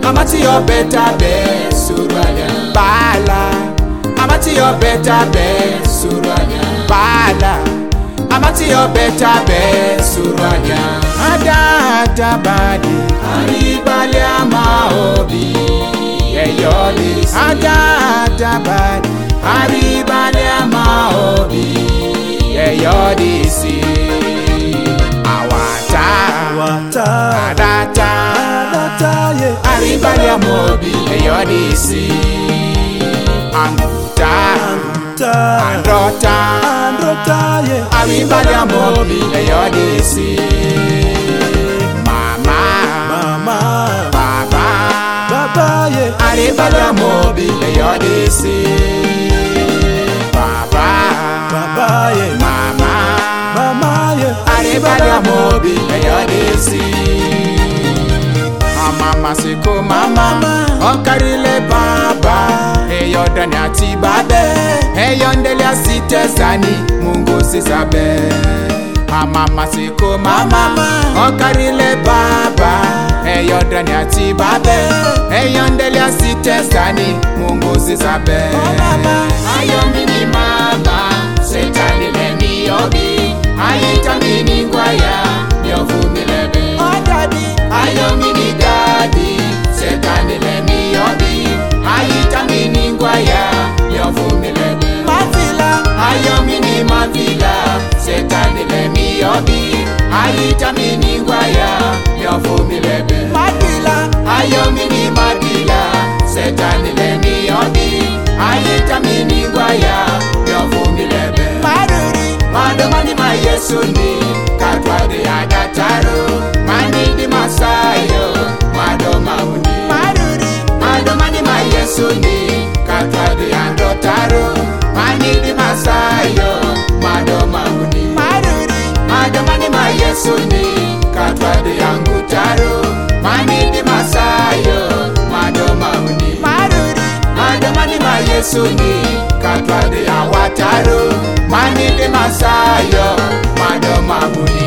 amati yo beta be suranya bala amati yo beta be suranya bala amati yo beta be suranya ada badi aribale amaobi eyoli ada badi aribale amaobi eyodi si awata adata aribale amobi eyodi si anguta androta aribale amobi eyodi si mama baba aribale amobi eyodi si baba mama aribale amobi eyodi si mama siko mama okarile baba eyodani ati babe eyondele asitezani Mungu sisabe mama siko mama okarile baba eyodani ati babe eyondele asitezani Mungu sisabe ayomini mama setani lemi yobi ayitamini ngwaya yovumilebe ayomini daddy setani lemi yobi ayitamini ngwaya yovumilebe ayomini mavila setani lemi yobi ayitamini ngwaya yovumilebe ayomini madila setani lemi yobi ayitamini ngwaya yovumilebe madomani ma Yesu ni katwade adataro manidi masayo madoma uni madomani ma Yesu ni katwade andotaro manidi masayo madoma uni madomani ma Yesu ni katwade angutaro manidi masayo madoma uni madomani ma Yesu ni katwade awataro manidi masayo madoma uni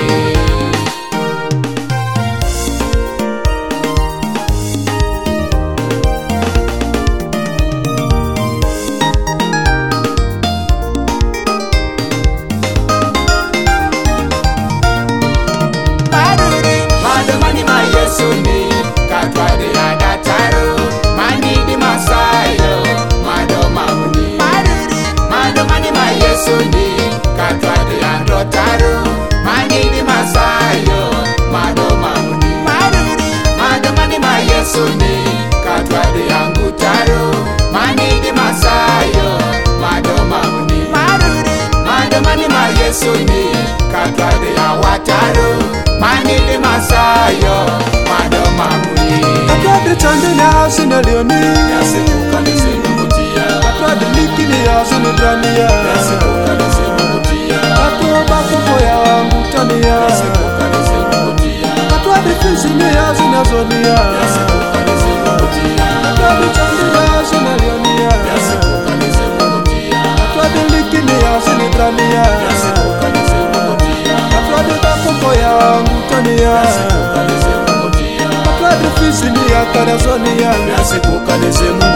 madomani ma Yesu ni katwade adataro manidi masayo madoma uni madomani ma Yesu ni katwade androtaro manidi masayo madoma uni madomani ma Yesu ni katwade angutaro manidi masayo madoma uni madomani ma Yesu ni katwade awataro manidi masayo madoma uni katwade chandene asina leoni yasikukanize mutia katwade likini asina drania yasikukanize mutia katwaba kuboya angutania yasikukanize mutia katwade fizini asina zonia yasikukanize mutia katwade chandene asina leoni yasikukanize mutia katwade likini asina drania yasikukanize mutia katwade kuboya angutania yasikukanize mutia katwade fizini akana zonia yasikukanize